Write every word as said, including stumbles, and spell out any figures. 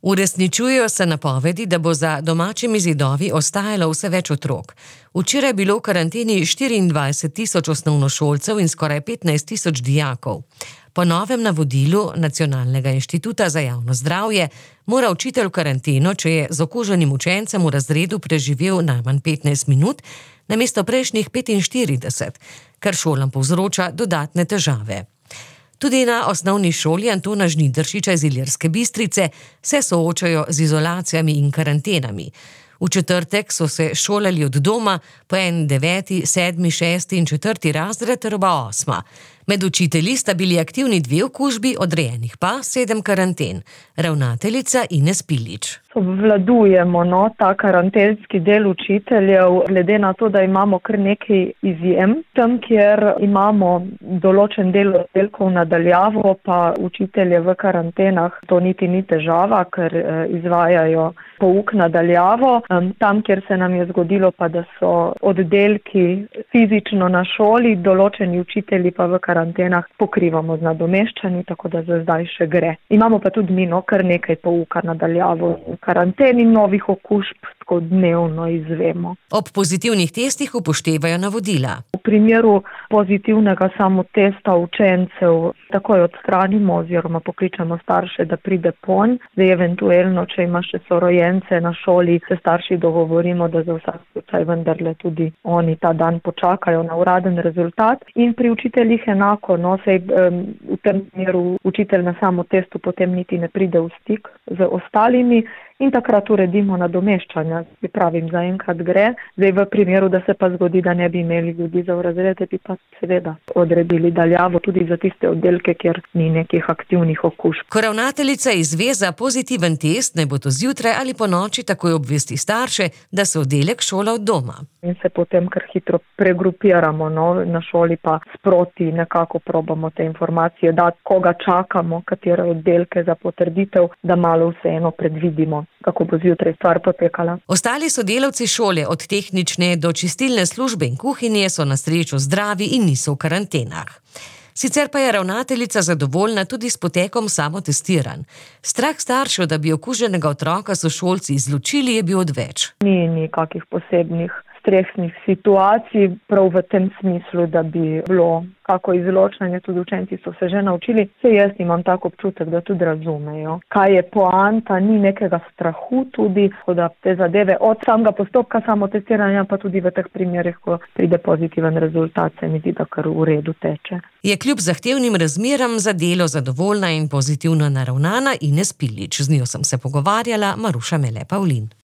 Uresničujejo se napovedi, da bo za domačimi zidovi ostajalo vse več otrok. Včeraj je bilo v karanteni štiriindvajset tisoč osnovnošolcev in skoraj petnajst tisoč dijakov. Po novem navodilu Nacionalnega inštituta za javno zdravje mora učitelj v karanteno, če je z okuženim učencem v razredu preživel najmanj petnajst minut, namesto prejšnjih petinštirideset, kar šolam povzroča dodatne težave. Tudi na osnovni šoli Antona Žnidaršiča iz Ilirske Bistrice se soočajo z izolacijami in karantenami. V četrtek so se šolali od doma, po en deveti, sedmi, šesti in četrti razred ter oba osma. Med učitelji sta bili aktivni dve okužbi, odrejenih pa sedem karanten. Ravnateljica Ines Pilič. Obvladujemo no, ta karantenski del učiteljev, glede na to, da imamo kar nekaj izjem. Tam, kjer imamo določen del oddelkov nadaljavo, pa učitelje v karantenah, to niti ni težava, ker izvajajo pouk nadaljavo. Tam, kjer se nam je zgodilo, pa da so oddelki fizično na šoli, določeni učitelji pa v karantenah pokrivamo z nadomeščanji, tako da za zdaj še gre. Imamo pa tudi mi no, kar nekaj pouka nadaljavo. Karanteni novih okužb tako dnevno izvemo. Ob pozitivnih testih upoštevajo navodila. V primeru pozitivnega samotesta učencev takoj odstranimo oziroma pokličemo starše, da pride ponj. Zdaj eventuelno, če ima še sorojence na šoli, se starši dogovorimo, da za vsak slučaj vendarle tudi oni ta dan počakajo na uraden rezultat. In pri učiteljih enako, no, sej um, v tem primeru učitelj na samotestu potem niti ne pride v stik z ostalimi. In takrat uredimo nadomeščanja, ki pravim, zaenkrat gre. Zdaj v primeru, da se pa zgodi, da ne bi imeli ljudi za v razrede, bi pa seveda odredili daljavo tudi za tiste oddelke, kjer ni nekih aktivnih okužb. Ko ravnateljica izve za pozitiven test, naj bo to zjutraj ali po noči, takoj obvesti starše, da se oddelek šola od doma. In se potem kar hitro pregrupiramo, no, na šoli pa sproti nekako probamo te informacije dati, koga čakamo, katere oddelke za potrditev, da malo vseeno predvidimo, kako bo zjutraj stvar potekala. Ostali sodelavci šole, od tehnične do čistilne službe in kuhinje, so na srečo zdravi in niso v karantenah. Sicer pa je ravnateljica zadovoljna tudi s potekom samotestiranj. Strah staršev, da bi okuženega otroka sošolci izločili, je bil odveč. Ni nikakih posebnih stresnih situacij, prav v tem smislu, da bi bilo kako izločanje, tudi učenci so se že naučili. Se jaz imam tak občutek, da tudi razumejo. Kaj je poanta, ni nekega strahu tudi, da te zadeve od samega postopka samotestiranja, pa tudi v teh primerih, ko pride pozitiven rezultat, se mi zdi, da kar v redu teče. Je kljub zahtevnim razmeram za delo zadovoljna in pozitivno naravnana Ines Pilič. Z njo sem se pogovarjala, Maruša Mele Pavlin.